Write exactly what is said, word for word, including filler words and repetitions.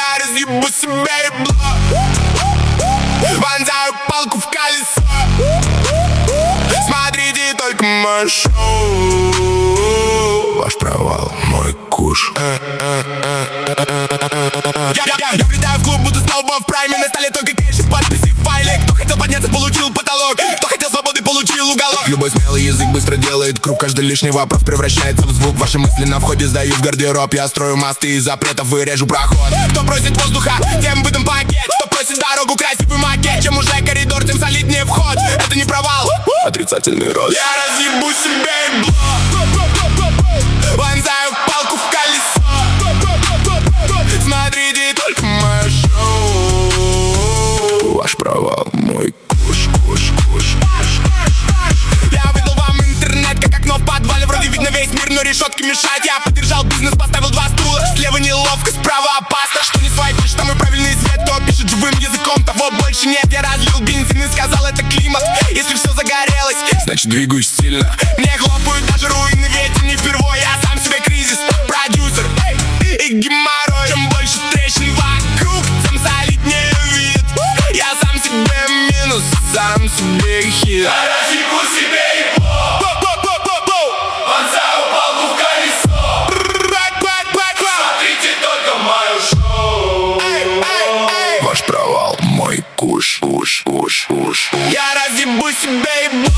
Я разъебу себе ебло, вонзаю палку в колесо. Смотрите только мое шоу. Ваш провал, мой куш. Я, я, я, я влетаю в клуб, буду снова в прайме. На столе только кэш и подписи в файле. Кто хотел подняться, получил потолок. Кто хотел свободы, получил уголок. Любой смелый язык быстро делает круг. Каждый лишний вопрос превращается в звук. Ваши мысли на входе сдаю в гардероб. Я строю мосты из запретов и режу проход. Кто просит воздуха, тем выдам пакет. Кто просит дорогу, красивый макет. Чем уже коридор, тем солиднее вход. Это не провал, отрицательный рост. Я разъебу себе ебло, вонзаю палку в колесо. Смотрите только мое шоу. Ваш провал, мой куш, куш, куш. Я выдал вам интернет, как окно в подвале. Вроде видно весь мир, но решетки мешают. Я поддержал бизнес, поставил два стула. Слева неловко, справа опасно. Что не свайпишь, там и правильный свет. Кто пишет живым языком, того больше нет. Я разлил бензин и сказал, это климат. Если все загорелось, значит двигаюсь сильно. Мне хлопают даже руины, ведь не впервые. Я сам себе кризис, продюсер и геморрой. Чем больше трещин вокруг, тем солиднее вид. Я сам себе минус, сам себе хит. Я разъебу себе ебло, вонзаю палку в колесо. Смотрите только мое шоу. Ваш провал, мой куш, куш, куш, куш. Я разъебу себе ебло,